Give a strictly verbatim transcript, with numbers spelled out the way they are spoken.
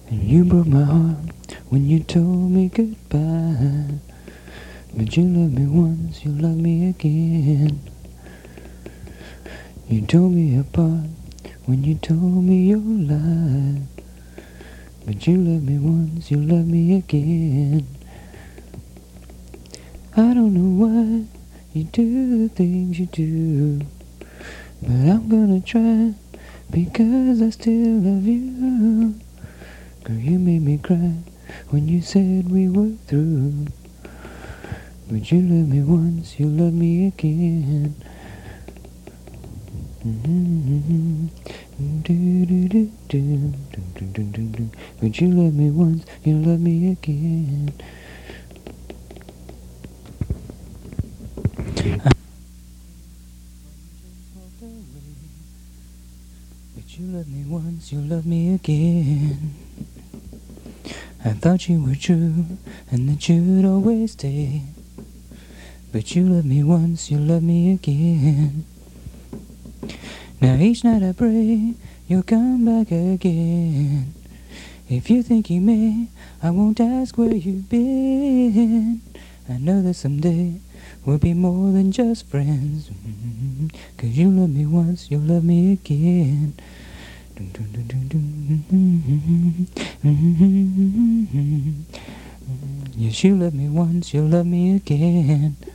And you broke my heart when you told me goodbye. But you loved me once, you love me again. You tore me apart when you told me your lie. But you loved me once, you love me again. I don't know why you do the things you do, but I'm gonna try, because I still love you. Girl, you made me cry when you said we were through. But you loved me once, you love me again. Mm-hmm. Do, do, do, do, do, do, do, do. But you loved me once, you love me again. But you loved me once, you love me again. I thought you were true, and that you'd always stay. But you loved me once, you love me again. Now each night I pray you'll come back again. If you think you may, I won't ask where you've been. I know that someday we'll be more than just friends. Mm-hmm. Cause you loved me once, you'll love me again. Yes, you loved me once, you'll love me again.